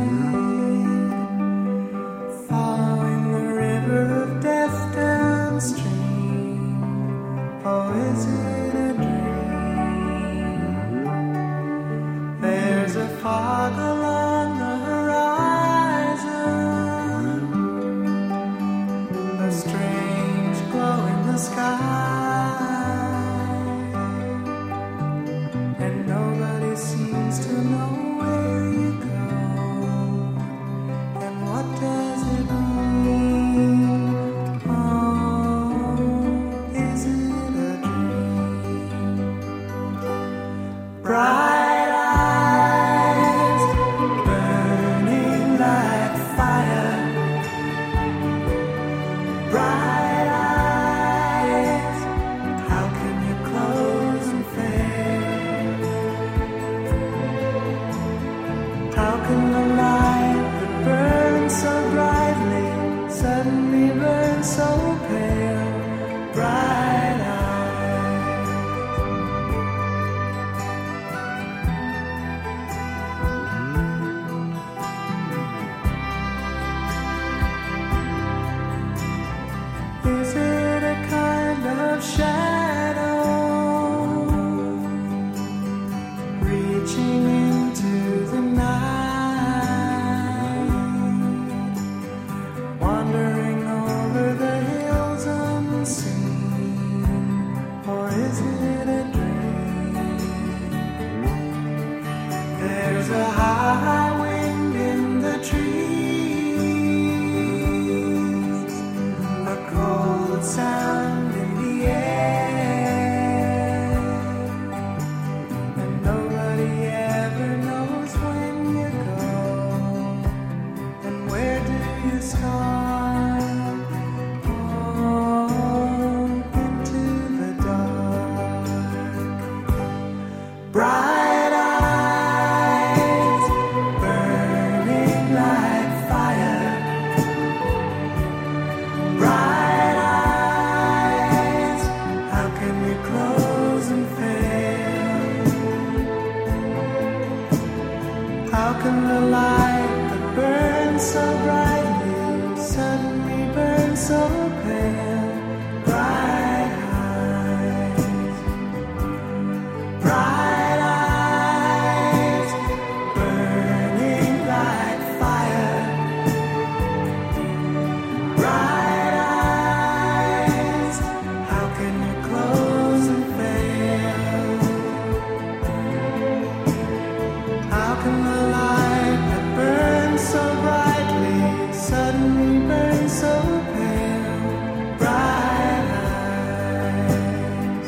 following the river of death downstream? Or is it a dream? There's a fog along the a strange glow in the sky, and nobody seems to know where you go, and what does it mean? Oh, is it a dream? Bright eyes burning like fire, bright eyes, how can you close and fail? How can the light that burns so brightly suddenly burn so pale? Bright eyes. Is it a kind of shadow reaching into the night, wandering over the hills unseen? Or is it a dream? There's a high wind in the trees, a cold sound in the air, and nobody ever knows when you go, and where do you start? Oh, into the dark. Bright eyes burning like fire, bright eyes, how can we close and fail? How can the light that burns so brightly suddenly burn so pale? Bright eyes, bright eyes, burning like fire, bright eyes, how can you close and fail? How can the light that burns so brightly suddenly burn so pale? Bright eyes.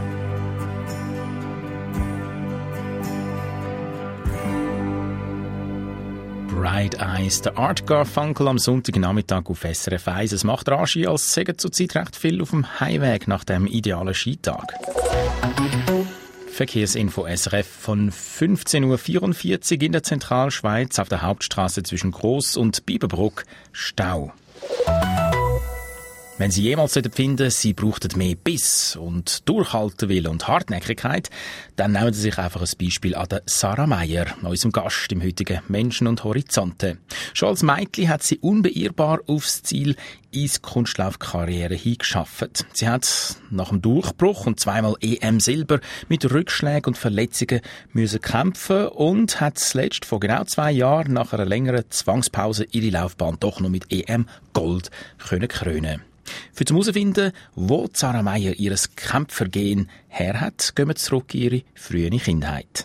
Bright Eyes, der Art Garfunkel am Sonntagnachmittag auf SRF 1. Es macht Rasch, als sägen zurzeit recht viel auf dem Heimweg nach dem idealen Skitag. Verkehrsinfo SRF von 15:44 Uhr in der Zentralschweiz auf der Hauptstraße zwischen Gross und Biberbruck Stau. Wenn Sie jemals finden, Sie brauchten mehr Biss und Durchhaltewillen und Hartnäckigkeit, dann nehmen Sie sich einfach ein Beispiel an der Sarah Meier, unserem Gast im heutigen Menschen und Horizonte. Schon als Mädchen hat sie unbeirrbar aufs Ziel Eiskunstlaufkarriere hingeschafft. Sie hat nach dem Durchbruch und zweimal EM-Silber mit Rückschlägen und Verletzungen müssen kämpfen und hat zuletzt vor genau 2 Jahren nach einer längeren Zwangspause ihre Laufbahn doch noch mit EM-Gold krönen. Für zum herausfinden, wo Sarah Meier ihr Kämpfergehen her hat, gehen wir zurück in ihre frühe Kindheit.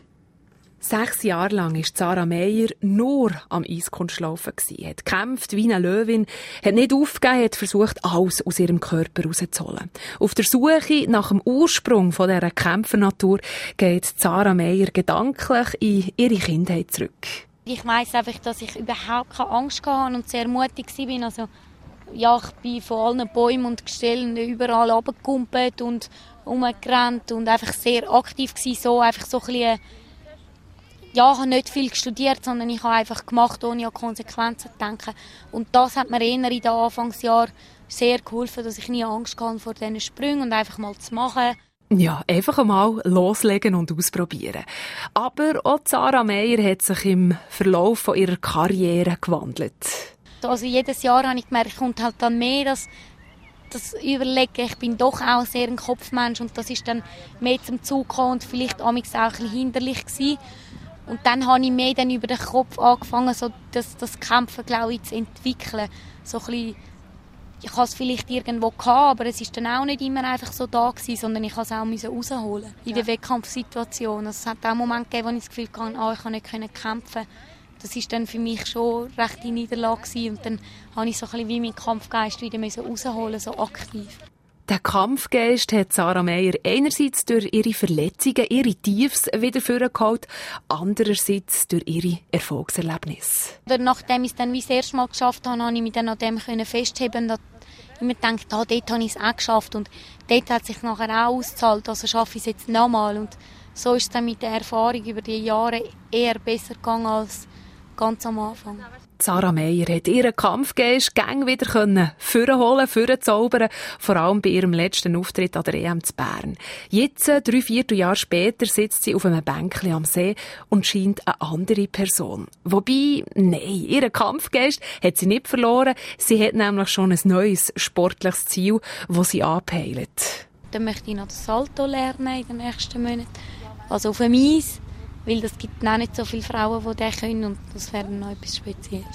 6 Jahre lang war Sarah Meier nur am Eiskunstlaufen. Hat gekämpft wie eine Löwin, hat nicht aufgegeben, hat versucht, alles aus ihrem Körper rauszuholen. Auf der Suche nach dem Ursprung von dieser Kämpfernatur geht Sarah Meier gedanklich in ihre Kindheit zurück. Ich weiss einfach, dass ich überhaupt keine Angst hatte und sehr mutig war. Also, ja, ich bin von allen Bäumen und Gestellen überall runtergekumpelt und rumgerannt und einfach sehr aktiv gewesen, so einfach so ein bisschen. Ja, ich habe nicht viel studiert, sondern ich habe einfach gemacht, ohne an Konsequenzen zu denken. Und das hat mir eher in den Anfangsjahren sehr geholfen, dass ich nie Angst hatte vor diesen Sprüngen und einfach mal zu machen. Ja, einfach einmal loslegen und ausprobieren. Aber auch Sarah Meier hat sich im Verlauf von ihrer Karriere gewandelt. Also jedes Jahr habe ich gemerkt, kommt halt dann mehr das Überlegen. Ich bin doch auch sehr ein Kopfmensch und das ist dann mehr zum Zug gekommen und vielleicht auch ein bisschen hinderlich gewesen. Und dann habe ich mehr dann über den Kopf angefangen, so das Kämpfen, glaube ich, zu entwickeln. So ein bisschen, ich hatte es vielleicht irgendwo gehabt, aber es ist dann auch nicht immer einfach so da gewesen, sondern ich musste es auch rausholen in der Wettkampfsituation. Also es hat auch Momente gegeben, wo ich das Gefühl hatte, ich konnte nicht kämpfen. Das war dann für mich schon recht die Niederlage gewesen. Und dann habe ich so ein bisschen wie meinen Kampfgeist wieder rausholen, so aktiv. Der Kampfgeist hat Sarah Meier einerseits durch ihre Verletzungen, ihre Tiefs wieder vorgeholt, andererseits durch ihre Erfolgserlebnisse. Nachdem ich es dann wie das erste Mal geschafft habe, konnte ich mich dann an dem festheben. Da ich mir gedacht, dort habe ich es auch geschafft. Und dort hat sich nachher auch ausgezahlt, also schaffe ich es jetzt nochmal. Und so ist es dann mit der Erfahrung über die Jahre eher besser gegangen als ganz am Anfang. Sarah Meier hat ihren Kampfgeist gang wieder vorholen, vorzaubern, vor allem bei ihrem letzten Auftritt an der EM zu Bern. Jetzt, 3/4 Jahre später, sitzt sie auf einem Bänkchen am See und scheint eine andere Person. Wobei, nein, ihren Kampfgeist hat sie nicht verloren. Sie hat nämlich schon ein neues sportliches Ziel, das sie anpeilt. Dann möchte ich noch das Salto lernen in den nächsten Monaten. Also auf dem Eis. Weil es gibt auch nicht so viele Frauen, die das können und das wäre noch etwas Spezielles.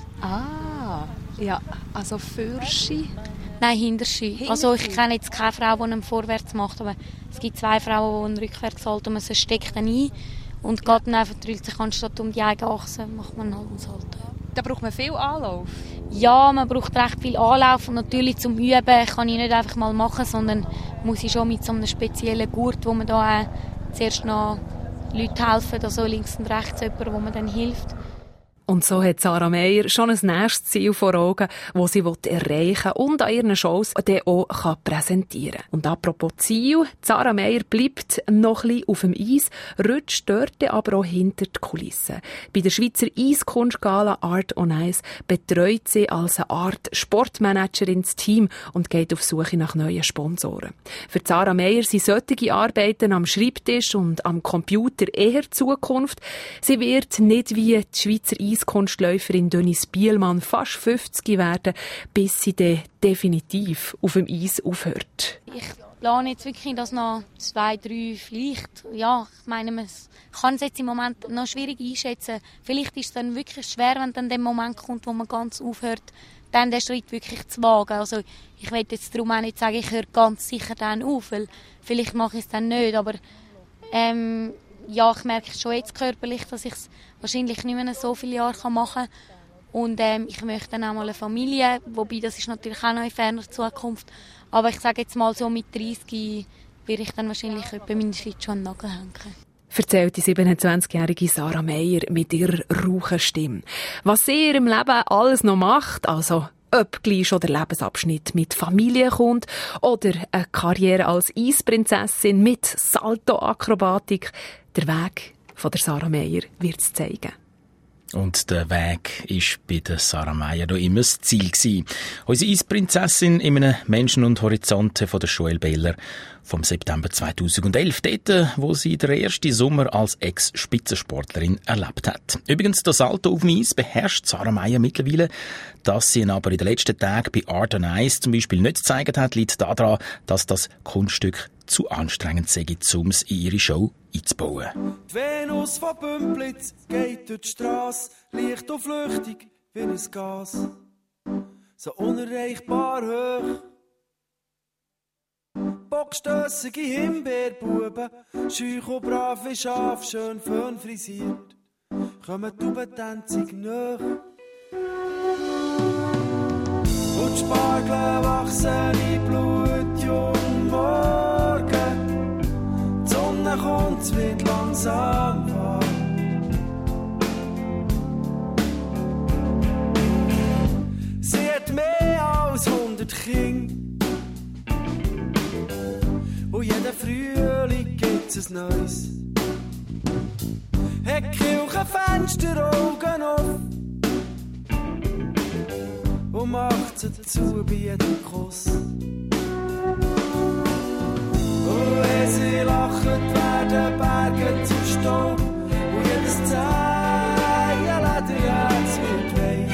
Ah, ja, also Fürski? Nein, Hinterski. Also ich kenne jetzt keine Frau, die einen vorwärts macht, aber es gibt 2 Frauen, die einen rückwärts halten und man steckt dann ein und geht dann einfach drüllt sich anstatt um die eigene Achse, macht man halt einen Salto. Da braucht man viel Anlauf? Ja, man braucht recht viel Anlauf und natürlich zum Üben kann ich nicht einfach mal machen, sondern muss ich schon mit so einem speziellen Gurt, wo man da zuerst noch Leute helfen, also links und rechts jemand, wo man dann hilft. Und so hat Sarah Meier schon ein nächstes Ziel vor Augen, das sie erreichen will und an ihren Shows dann auch präsentieren kann. Und apropos Ziel, Sarah Meier bleibt noch ein bisschen auf dem Eis, rutscht dort aber auch hinter die Kulissen. Bei der Schweizer Eiskunstgala Art on Ice betreut sie als eine Art Sportmanagerin das Team und geht auf Suche nach neuen Sponsoren. Für Sarah Meier sind solche Arbeiten am Schreibtisch und am Computer eher Zukunft. Sie wird nicht wie die Schweizer Eiskunstläuferin Denise Bielmann fast 50 werden, bis sie dann definitiv auf dem Eis aufhört. Ich plane jetzt wirklich, dass noch 2, 3 vielleicht, ja, ich meine, man kann es jetzt im Moment noch schwierig einschätzen. Vielleicht ist es dann wirklich schwer, wenn dann der Moment kommt, wo man ganz aufhört, dann den Schritt wirklich zu wagen. Also ich will jetzt darum auch nicht sagen, ich höre ganz sicher dann auf, weil vielleicht mache ich es dann nicht, aber ja, ich merke schon jetzt körperlich, dass ich es wahrscheinlich nicht mehr so viele Jahre machen kann. Und ich möchte dann auch mal eine Familie, wobei das ist natürlich auch noch in ferner Zukunft. Aber ich sage jetzt mal so, mit 30 werde ich dann wahrscheinlich etwa meine Schritte schon an den Nagel hängen. Erzählt die 27-jährige Sarah Meier mit ihrer rauchen Stimme. Was sie in ihrem Leben alles noch macht, also ob gleich schon der Lebensabschnitt mit Familie kommt oder eine Karriere als Eisprinzessin mit Salto-Akrobatik, der Weg von der Sarah Meier wird es zeigen. Und der Weg war bei der Sarah Meyer noch immer das Ziel gewesen. Unsere Eisprinzessin in einem Menschen und Horizonte von der Joelle Behler vom September 2011. Dort, wo sie den ersten Sommer als Ex-Spitzensportlerin erlebt hat. Übrigens, das Salto auf dem Eis beherrscht Sarah Meyer mittlerweile. Dass sie ihn aber in den letzten Tagen bei Art on Ice zum Beispiel nicht gezeigt hat, liegt daran, dass das Kunststück zu anstrengend sei, um es in ihre Show einzubauen. Die Venus von Bümplitz geht durch die Strasse, leicht und flüchtig wie ein Gas. So unerreichbar hoch. Bockstössige Himbeerbuben, scheu und brav wie Schaf, schön fön frisiert, kommen die Ubentänzig nach. Und die Spargel wachsen in Blut, jung morgen. Die Sonne kommt, es wird langsam warm. Sie hat mehr als 100 Kinder. Und jeden Frühling gibt's ein Neues. Hat Kirchenfenster Augen auf und macht sie zu bei jedem Kuss. Und wenn sie lacht, werden Berge zu Staub und jedes Zeichen Lederherz wird weich.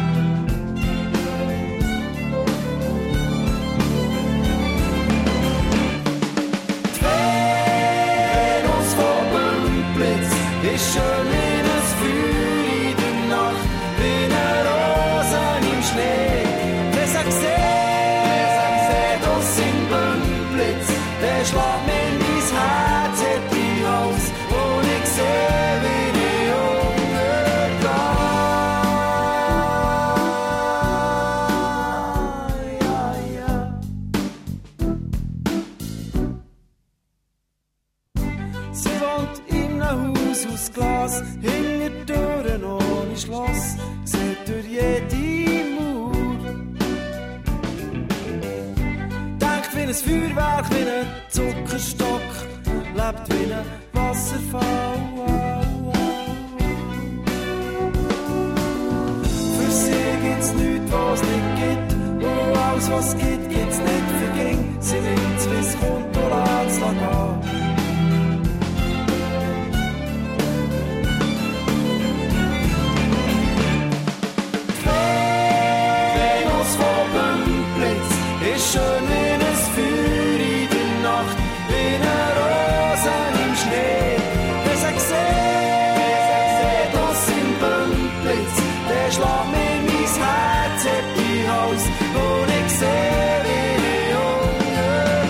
Ist schön wie ein Feuer in der Nacht, wie eine Rose im Schnee. Wer sagt das in Bümplitz, der schlägt mir in mein Herz in die Hals, und ich seh, wie die Jungen gehen. Sie wohnt in einem Haus aus Glas, hinter Türen ohne Schloss, sieht durch jede Mauer. Denkt wie ein Feuerwerk, wie ein Zuckerstock, lebt wie ein Wasserfall. Für sie gibt's nichts, was nicht gibt, und alles, was gibt, gibt's nicht verging. Sie nimmt's, wie's kommt, und lässt's gehen. Schön wie ein Feuer in der Nacht, wie eine Rose im Schnee. Wer sagt das in Bümplitz, der schlägt mir mein Herz in die Hals, und ich seh, wie die Jungen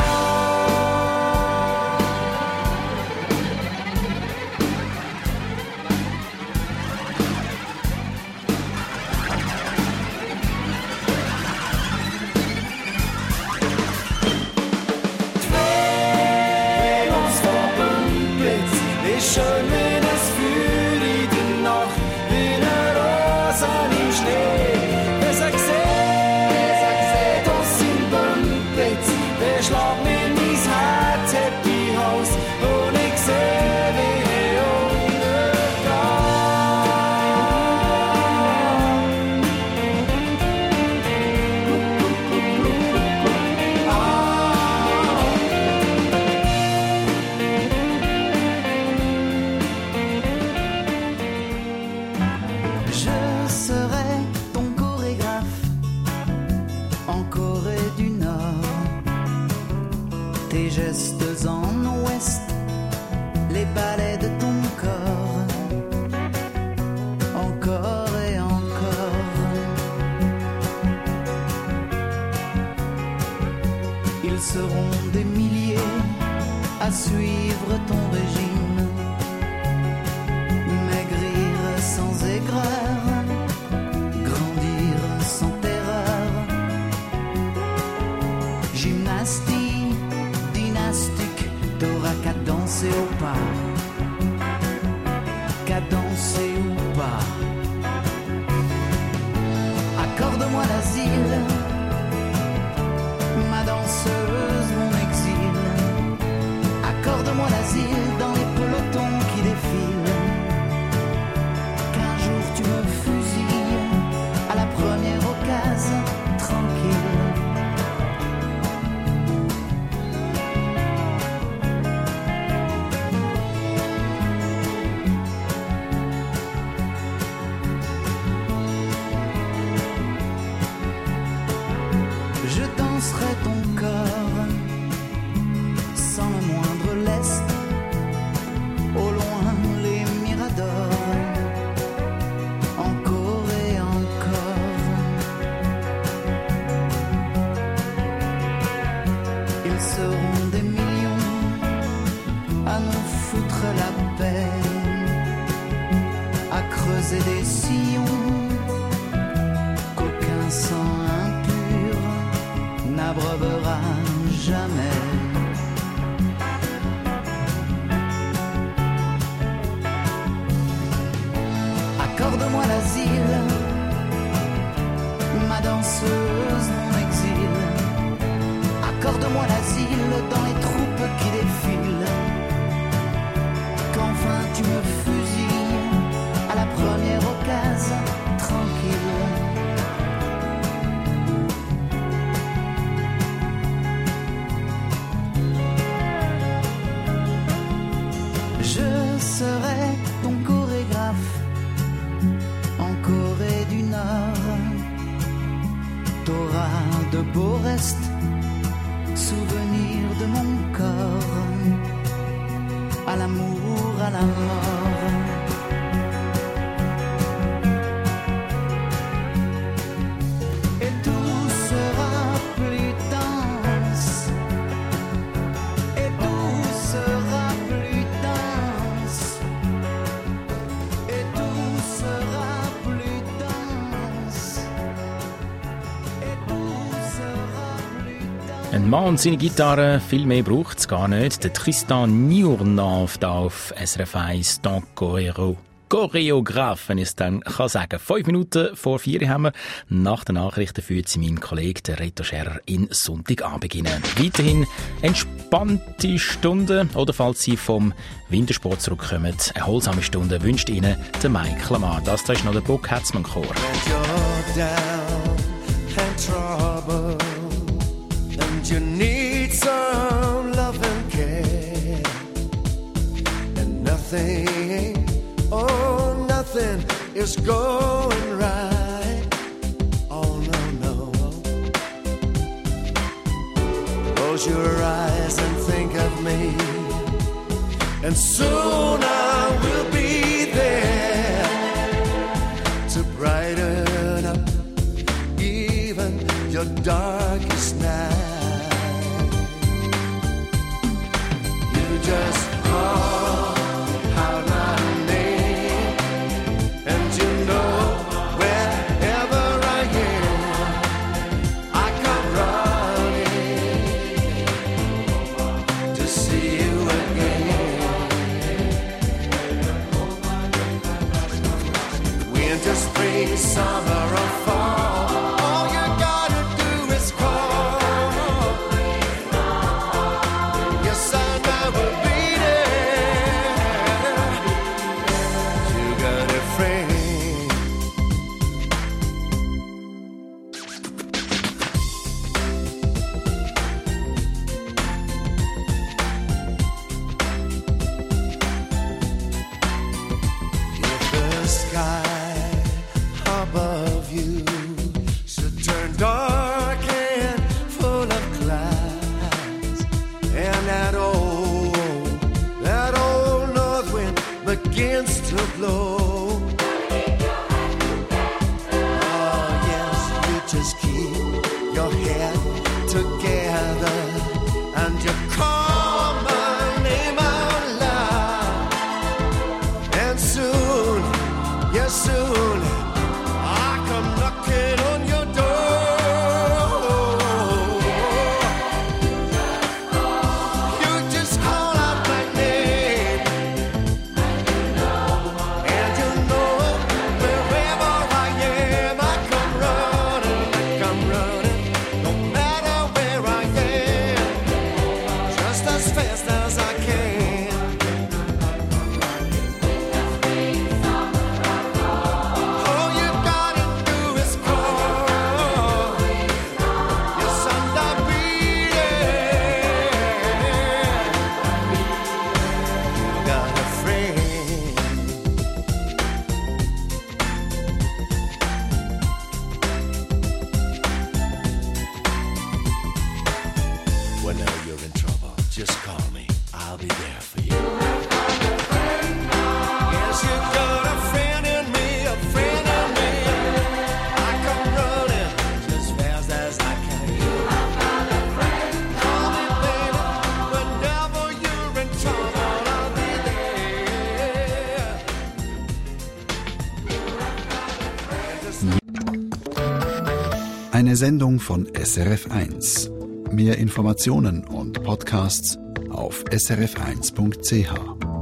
schön wie ein Feuer in der Nacht, wie eine Rose im Schnee. Wer sagt das in Bümplitz, der schlägt mir mein Herz in die Hals, und ich seh, wie die Jungen tes gestes en ouest, les balais de ton corps, encore et encore. Ils seront des milliers à suivre ton régime, maigrir sans aigreur, grandir sans terreur, gymnastique, dynastique, t'auras qu'à danser au pas, qu'à danser ou pas. Accorde-moi l'asile, ma danseuse, mon exil. Accorde-moi l'asile dans les pelotons qui défilent, qu'un danserait ton corps sans le moindre lest. Au loin les miradors, encore et encore. Ils seront des millions à nous foutre la paix, à creuser des sillons qu'aucun sang impur n'abreuvera jamais. Accorde-moi l'asile, ma danseuse, mon exil. Accorde-moi l'asile dans les troupes qui défilent. Qu'enfin tu me fusilles à la première occasion, tranquille. Je serai ton chorégraphe en Corée du Nord. T'auras de beaux restes, souvenirs de mon corps, à l'amour, à la mort. Et tout sera plus dense, et tout sera plus dense, et tout sera plus dense, et tout sera plus dense. Ein Mann und seine Gitarre, viel mehr braucht es gar nicht. Der Tristan Niournov da auf SRF 1, Don Choreograf, wenn ich es dann kann sagen. 5 Minuten vor 4 haben wir. Nach den Nachrichten führt sie mein Kollege, der Reto Scherer, in Sonntagabend beginnen. Weiterhin entspannte Stunden, oder falls Sie vom Wintersport zurückkommen, erholsame Stunden wünscht Ihnen der Mike Lamar. Das da ist noch der Bock Hetzmann Chor. When you're down and trouble and you need some love and care, and nothing, oh nothing is going right. Oh no, no. Close your eyes and think of me, and soon I will be there to brighten up even your darkest night. You just call out my name, and you know wherever I am, I come running to see you again. Winter, spring, summer, or fall, all you gotta do is call. Yes, I will be there. You got a friend. If the sky above you should turn dark and full of clouds, and that old north wind begins to blow, oh yes, you just keep your head together and you call my name out loud, and soon, yes soon, I come knocking on your door. You just call out my name, and you know wherever I am, I come running, no matter where I Whenever you're in trouble, just call me. I'll be there for you. Yes, you got a friend in me, a friend in me. I come running as fast as I can. Call me, baby, whenever you're in trouble, I'll be there. Eine Sendung von SRF1. Mehr Informationen und Podcasts auf srf1.ch.